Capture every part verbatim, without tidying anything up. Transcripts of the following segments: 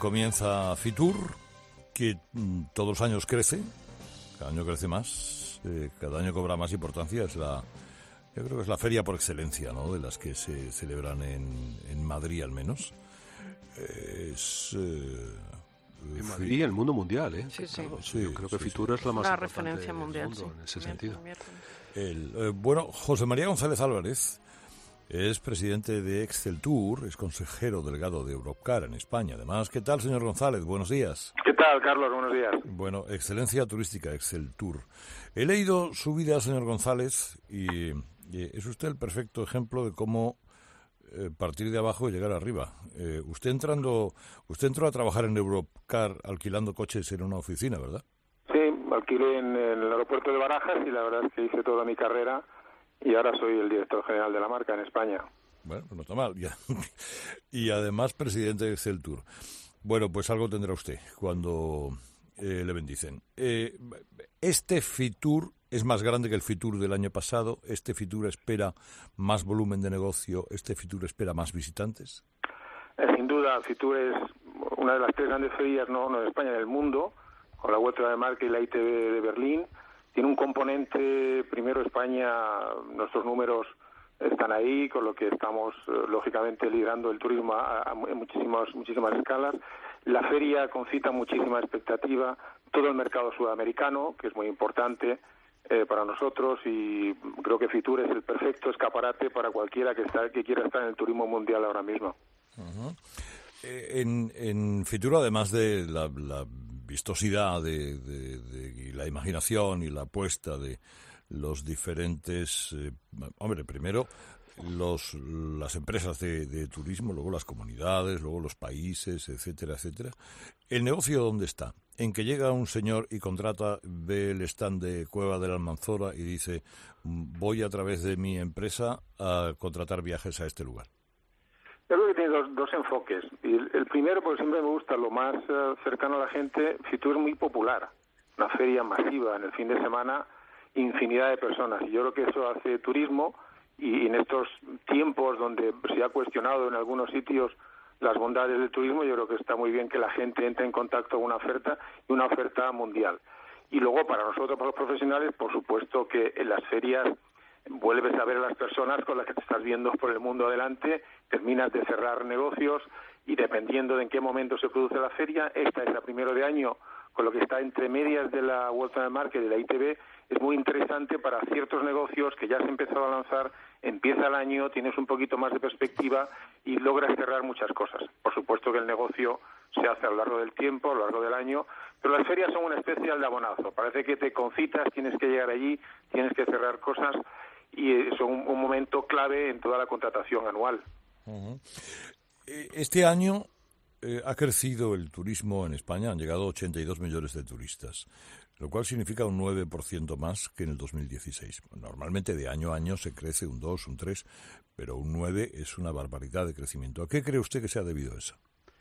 Comienza Fitur, que mm, todos los años crece, cada año crece más, eh, cada año cobra más importancia. Es la, yo creo que es la feria por excelencia, ¿no?, de las que se celebran en, en Madrid al menos. Eh, es... Eh, En Madrid y el mundo mundial, ¿eh? Sí, sí. Claro, Sí, yo creo que sí, Fitur sí. es la más La importante referencia mundial, del mundo sí. en ese Miércoles, sentido. miércoles. El, eh, bueno, José María González Álvarez es presidente de Exceltur, es consejero delegado de Europcar en España. Además, ¿qué tal, señor González? Buenos días. ¿Qué tal, Carlos? Buenos días. Bueno, excelencia turística, Exceltur. He leído su vida, señor González, y, y es usted el perfecto ejemplo de cómo eh, partir de abajo y llegar arriba. Eh, usted entrando, usted entró a trabajar en Europcar alquilando coches en una oficina, ¿verdad? Sí, alquilé en el aeropuerto de Barajas y la verdad es que hice toda mi carrera y ahora soy el director general de la marca en España. Bueno, pues no está mal. Y además presidente de Exceltur. Bueno, pues algo tendrá usted cuando eh, le bendicen. Eh, este Fitur es más grande que el Fitur del año pasado. Este Fitur espera más volumen de negocio. Este Fitur espera más visitantes. Eh, sin duda, Fitur es una de las tres grandes ferias, no, no de España, del mundo, con la Vuelta de Marca y la I T B de Berlín. Tiene un componente, primero España, nuestros números están ahí, con lo que estamos, lógicamente, liderando el turismo a, a muchísimas, muchísimas escalas. La feria concita muchísima expectativa, todo el mercado sudamericano, que es muy importante eh, para nosotros, y creo que Fitur es el perfecto escaparate para cualquiera que, está, que quiera estar en el turismo mundial ahora mismo. Uh-huh. Eh, en, en Fitur, además de la, la vistosidad de, de, de, y la imaginación y la apuesta de los diferentes, eh, hombre, primero los las empresas de, de turismo, luego las comunidades, luego los países, etcétera, etcétera. ¿El negocio dónde está? En que llega un señor y contrata, ve el stand de Cueva de la Almanzora y dice, voy a través de mi empresa a contratar viajes a este lugar. Yo creo que tiene dos, dos enfoques. Y el, el primero, porque siempre me gusta lo más uh, cercano a la gente, Fitur es muy popular. Una feria masiva en el fin de semana, infinidad de personas. Y yo creo que eso hace turismo, y en estos tiempos donde se ha cuestionado en algunos sitios las bondades del turismo, yo creo que está muy bien que la gente entre en contacto con una oferta, y una oferta mundial. Y luego, para nosotros, para los profesionales, por supuesto que en las ferias vuelves a ver a las personas con las que te estás viendo por el mundo adelante, terminas de cerrar negocios y dependiendo de en qué momento se produce la feria, esta es la primero de año, con lo que está entre medias de la World Travel Market y de la I T B, es muy interesante para ciertos negocios que ya se han empezado a lanzar, empieza el año, tienes un poquito más de perspectiva y logras cerrar muchas cosas. Por supuesto que el negocio se hace a lo largo del tiempo, a lo largo del año, pero las ferias son una especie de aldabonazo. Parece que te concitas, tienes que llegar allí, tienes que cerrar cosas, y son un, un momento clave en toda la contratación anual. Uh-huh. Este año eh, ha crecido el turismo en España, han llegado ochenta y dos millones de turistas, lo cual significa un nueve por ciento más que en el dos mil dieciséis. Normalmente de año a año se crece un dos, un tres, pero un nueve es una barbaridad de crecimiento. ¿A qué cree usted que se ha debido eso?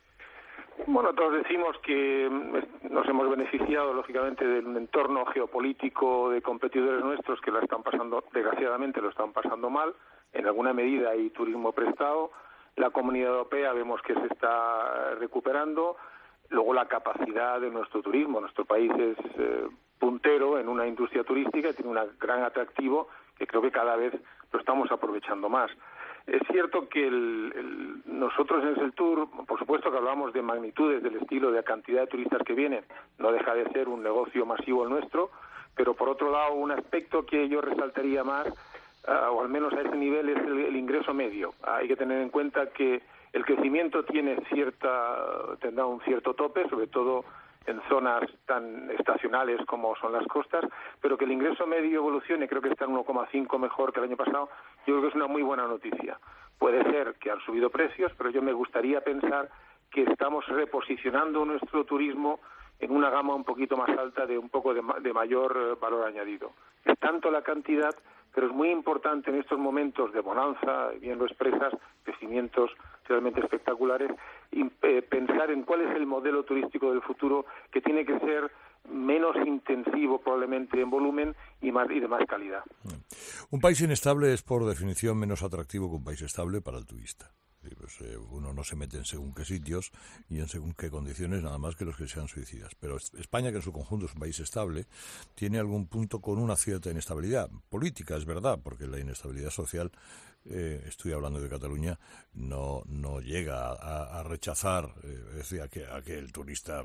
Bueno, todos decimos que nos hemos beneficiado, lógicamente, de un entorno geopolítico de competidores nuestros que la están pasando, desgraciadamente, lo están pasando mal. En alguna medida hay turismo prestado. La Comunidad Europea vemos que se está recuperando. Luego la capacidad de nuestro turismo. Nuestro país es eh, puntero en una industria turística, tiene un gran atractivo que creo que cada vez lo estamos aprovechando más. Es cierto que el, el, nosotros en Exceltur, por supuesto que hablamos de magnitudes del estilo, de la cantidad de turistas que vienen, no deja de ser un negocio masivo el nuestro, pero por otro lado un aspecto que yo resaltaría más, uh, o al menos a ese nivel, es el, el ingreso medio. Hay que tener en cuenta que el crecimiento tiene cierta, tendrá un cierto tope, sobre todo en zonas tan estacionales como son las costas, pero que el ingreso medio evolucione, creo que está en uno coma cinco mejor que el año pasado, yo creo que es una muy buena noticia. Puede ser que han subido precios, pero yo me gustaría pensar que estamos reposicionando nuestro turismo en una gama un poquito más alta de un poco de, de mayor valor añadido. Es tanto la cantidad, pero es muy importante en estos momentos de bonanza, bien lo expresas, crecimientos realmente espectaculares, y eh, pensar en cuál es el modelo turístico del futuro, que tiene que ser menos intensivo probablemente en volumen y más y de más calidad. Un país inestable es por definición menos atractivo que un país estable para el turista. Y pues, eh, uno no se mete en según qué sitios y en según qué condiciones, nada más que los que sean suicidas. Pero España, que en su conjunto es un país estable, tiene algún punto con una cierta inestabilidad política, es verdad, porque la inestabilidad social, eh, estoy hablando de Cataluña, no no llega a, a rechazar, eh, es decir, a que, a que el turista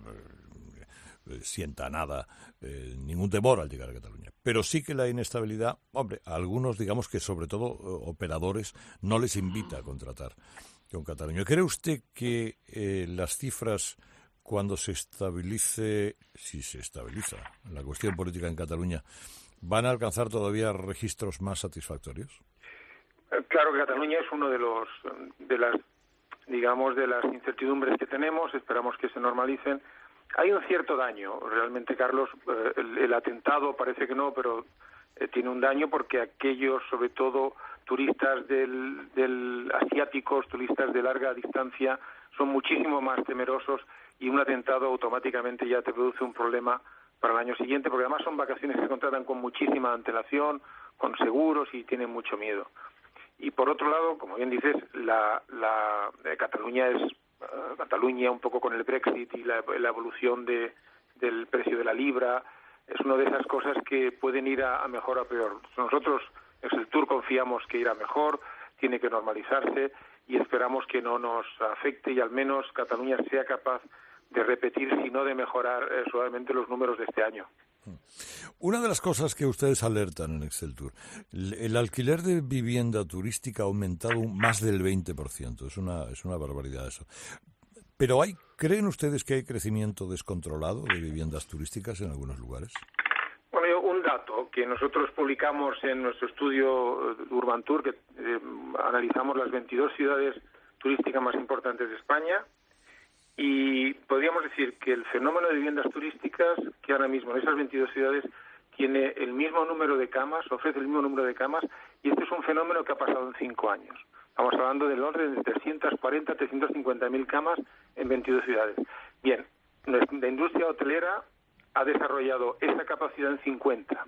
eh, sienta nada, eh, ningún temor al llegar a Cataluña. Pero sí que la inestabilidad, hombre, a algunos, digamos que sobre todo operadores, no les invita a contratar con Cataluña. ¿Cree usted que eh, las cifras, cuando se estabilice, si se estabiliza la cuestión política en Cataluña, van a alcanzar todavía registros más satisfactorios? Claro que Cataluña es uno de los de las digamos de las incertidumbres que tenemos. Esperamos que se normalicen. Hay un cierto daño, realmente, Carlos. Eh, el, el atentado parece que no, pero eh, tiene un daño porque aquellos, sobre todo turistas del, del asiáticos, turistas de larga distancia, son muchísimo más temerosos, y un atentado automáticamente ya te produce un problema para el año siguiente, porque además son vacaciones que se contratan con muchísima antelación, con seguros, y tienen mucho miedo. Y por otro lado, como bien dices, la, la eh, Cataluña es uh, Cataluña un poco con el Brexit y la, la evolución de, del precio de la libra, es una de esas cosas que pueden ir a, a mejor o a peor. Nosotros en Exceltur confiamos que irá mejor, tiene que normalizarse, y esperamos que no nos afecte, y al menos Cataluña sea capaz de repetir, si no de mejorar eh, suavemente los números de este año. Una de las cosas que ustedes alertan en Exceltur, el alquiler de vivienda turística ha aumentado más del veinte por ciento. Es una, es una barbaridad eso. Pero hay, ¿creen ustedes que hay crecimiento descontrolado de viviendas turísticas en algunos lugares? Bueno, un dato que nosotros publicamos en nuestro estudio Urban Tour, que eh, analizamos las veintidós ciudades turísticas más importantes de España, y podríamos decir que el fenómeno de viviendas turísticas, que ahora mismo en esas veintidós ciudades tiene el mismo número de camas, ofrece el mismo número de camas, y este es un fenómeno que ha pasado en cinco años. Estamos hablando del orden de trescientas cuarenta a trescientas cincuenta mil camas en veintidós ciudades. Bien, la industria hotelera ha desarrollado esa capacidad en cincuenta.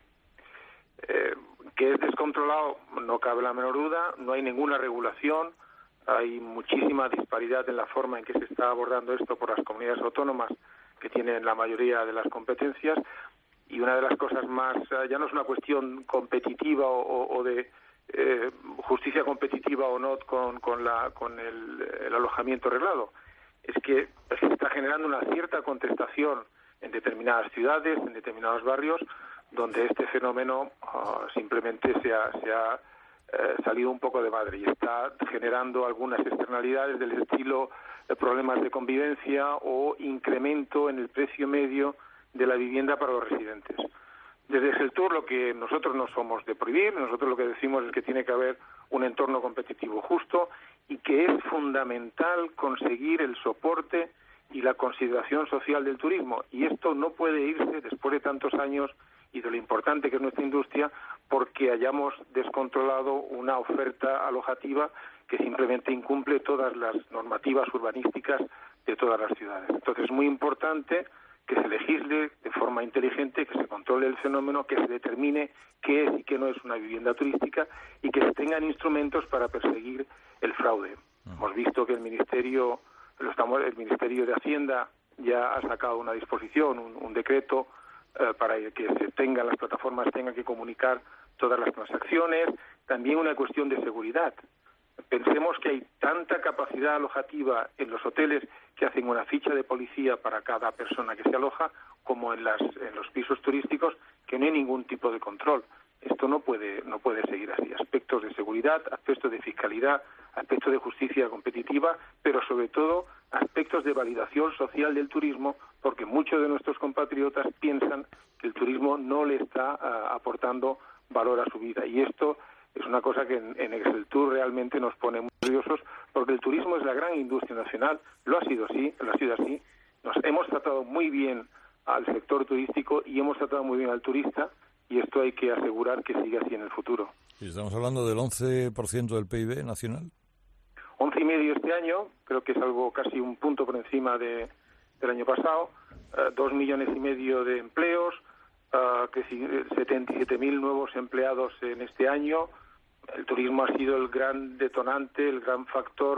Eh, que es descontrolado, no cabe la menor duda, no hay ninguna regulación. Hay muchísima disparidad en la forma en que se está abordando esto por las comunidades autónomas, que tienen la mayoría de las competencias, y una de las cosas más, ya no es una cuestión competitiva o, o de eh, justicia competitiva o no con, con, la, con el, el alojamiento arreglado, es que se está generando una cierta contestación en determinadas ciudades, en determinados barrios, donde este fenómeno uh, simplemente se ha, se ha Eh, salido un poco de madre y está generando algunas externalidades del estilo de problemas de convivencia o incremento en el precio medio de la vivienda para los residentes. Desde Exceltur lo que nosotros no somos de prohibir, nosotros lo que decimos es que tiene que haber un entorno competitivo justo y que es fundamental conseguir el soporte y la consideración social del turismo, y esto no puede irse después de tantos años y de lo importante que es nuestra industria, porque hayamos descontrolado una oferta alojativa que simplemente incumple todas las normativas urbanísticas de todas las ciudades. Entonces es muy importante que se legisle de forma inteligente, que se controle el fenómeno, que se determine qué es y qué no es una vivienda turística, y que se tengan instrumentos para perseguir el fraude. Uh-huh. Hemos visto que el Ministerio, lo estamos, el Ministerio de Hacienda ya ha sacado una disposición, un, un decreto, para que se tengan, las plataformas tengan que comunicar todas las transacciones. También una cuestión de seguridad. Pensemos que hay tanta capacidad alojativa en los hoteles que hacen una ficha de policía para cada persona que se aloja, como en, las, en los pisos turísticos, que no hay ningún tipo de control. Esto no puede, no puede seguir así. Aspectos de seguridad, aspectos de fiscalidad, aspectos de justicia competitiva, pero sobre todo aspectos de validación social del turismo, porque muchos de nuestros compatriotas piensan que el turismo no le está uh, aportando valor a su vida. Y esto es una cosa que en, en Exceltur realmente nos pone muy nerviosos, porque el turismo es la gran industria nacional, lo ha sido así, lo ha sido así. Nos hemos tratado muy bien al sector turístico y hemos tratado muy bien al turista, y esto hay que asegurar que siga así en el futuro. ¿Y estamos hablando del once por ciento del P I B nacional? once y medio este año, creo que es algo casi un punto por encima de, del año pasado, uh, dos millones y medio de empleos, uh, que setenta y siete mil nuevos empleados en este año. El turismo ha sido el gran detonante, el gran factor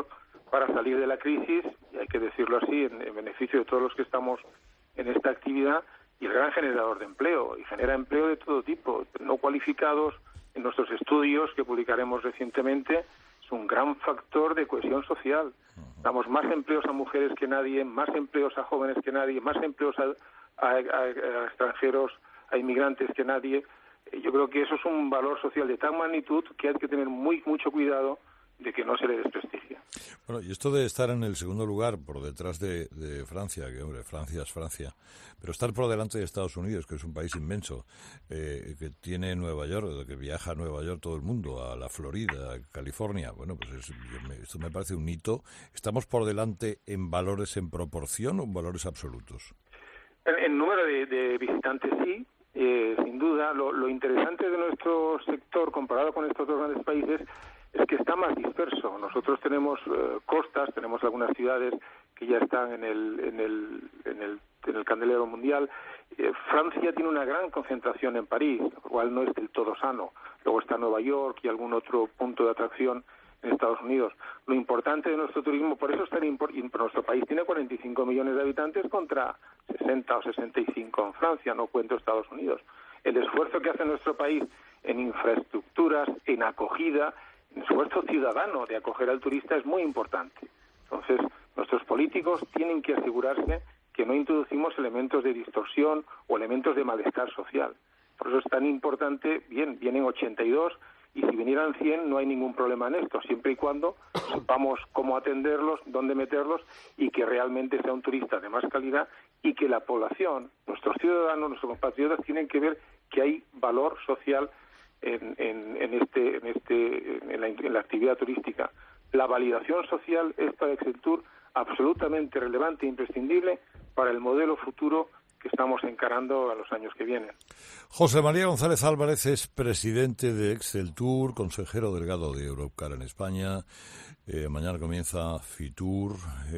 para salir de la crisis, y hay que decirlo así, en, en beneficio de todos los que estamos en esta actividad, y el gran generador de empleo, y genera empleo de todo tipo, no cualificados. En nuestros estudios que publicaremos recientemente, es un gran factor de cohesión social. Damos más empleos a mujeres que nadie, más empleos a jóvenes que nadie, más empleos a, a, a, a extranjeros, a inmigrantes que nadie. Yo creo que eso es un valor social de tal magnitud que hay que tener muy mucho cuidado de que no se le desprestigie. Bueno, y esto de estar en el segundo lugar por detrás de, de Francia, que hombre, Francia es Francia, pero estar por delante de Estados Unidos, que es un país inmenso, eh, que tiene Nueva York, que viaja a Nueva York todo el mundo, a la Florida, a California, bueno, pues es, me, esto me parece un hito. ¿Estamos por delante en valores en proporción o en valores absolutos? En, en número de, de visitantes sí, eh, sin duda. Lo, lo interesante de nuestro sector comparado con estos dos grandes países es que está más disperso. Nosotros tenemos eh, costas, tenemos algunas ciudades que ya están en el en el en el, en el candelero mundial. Eh, Francia tiene una gran concentración en París, lo cual no es del todo sano. Luego está Nueva York y algún otro punto de atracción en Estados Unidos. Lo importante de nuestro turismo, por eso es tan importante, nuestro país tiene cuarenta y cinco millones de habitantes contra sesenta o sesenta y cinco en Francia, no cuento Estados Unidos. El esfuerzo que hace nuestro país en infraestructuras, en acogida, el esfuerzo ciudadano de acoger al turista es muy importante. Entonces, nuestros políticos tienen que asegurarse que no introducimos elementos de distorsión o elementos de malestar social. Por eso es tan importante, bien, vienen ochenta y dos, y si vinieran cien no hay ningún problema en esto, siempre y cuando sepamos cómo atenderlos, dónde meterlos, y que realmente sea un turista de más calidad, y que la población, nuestros ciudadanos, nuestros compatriotas, tienen que ver que hay valor social En, en, en este, en este, en la, en la actividad turística. La validación social es para Exceltur absolutamente relevante e imprescindible para el modelo futuro que estamos encarando a los años que vienen. José María González Álvarez es presidente de Exceltur, consejero delegado de Europcar en España. Eh, mañana comienza Fitur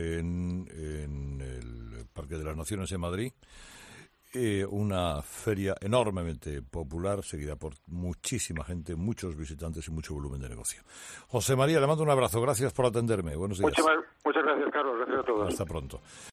en, en el Parque de las Naciones en Madrid. Eh, una feria enormemente popular, seguida por muchísima gente, muchos visitantes y mucho volumen de negocio. José María, le mando un abrazo. Gracias por atenderme. Buenos días. Muchas, muchas gracias, Carlos. Gracias a todos. Hasta pronto.